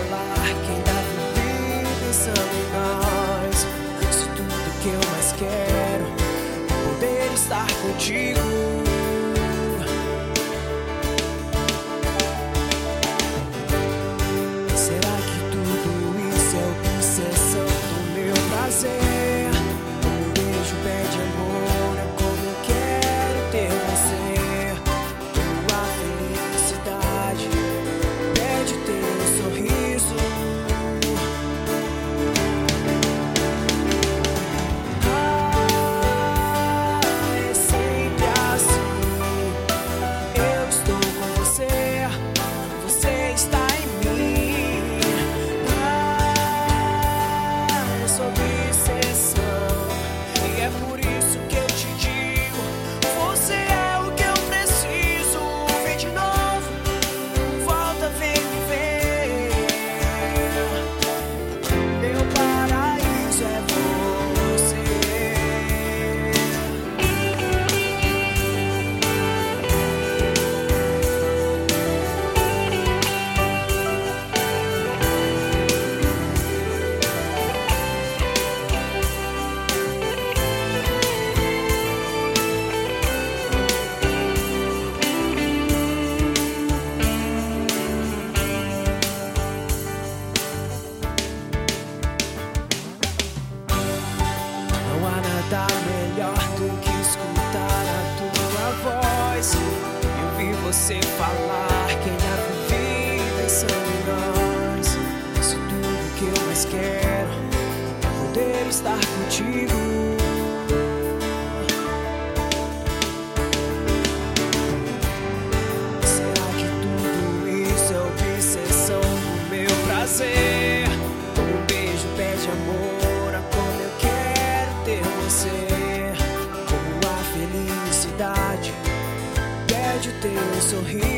falar que ainda vivi pensando em nós. Se tudo que eu mais quero é poder estar contigo. Será que tudo isso é obsessão do meu prazer? Um beijo pede amor, é como eu quero ter você. Tua felicidade pede teu sorriso. É sempre assim. Eu estou com você, você está em mim. Eu sou obsessão, e é por isso que eu te digo: você é o que eu preciso. Vem de novo, volta, vem me ver. Meu paraíso é você. Não há nada melhor do que escutar a tua voz. Eu vi você falar que ainda vivi pensando em nós. Se tudo que eu mais quero é poder estar contigo. Será que tudo isso é obsessão do meu prazer? Um beijo pede amor, a como eu quero ter você. Como a felicidade pede o teu sorriso.